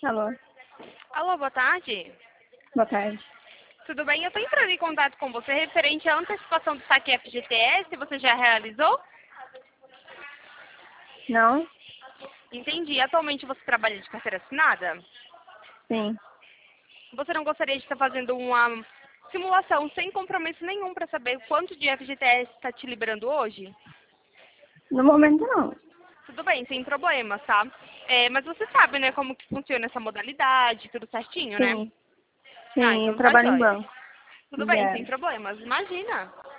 Alô, Alô, boa tarde. boa tarde. Tudo bem? Eu estou entrando em contato com você referente à antecipação do saque FGTS. Você já realizou? Não? Entendi. Atualmente você trabalha de carteira assinada? Sim. Você não gostaria de estar fazendo uma simulação sem compromisso nenhum para saber quanto de FGTS está te liberando hoje? No momento não. Tudo bem, sem problemas, tá? Mas você sabe, né, como que funciona essa modalidade, tudo certinho, né? Sim. Ah, Sim, eu então tá trabalho em jóia. banco. Tudo bem, sem Obrigada. problemas. Imagina.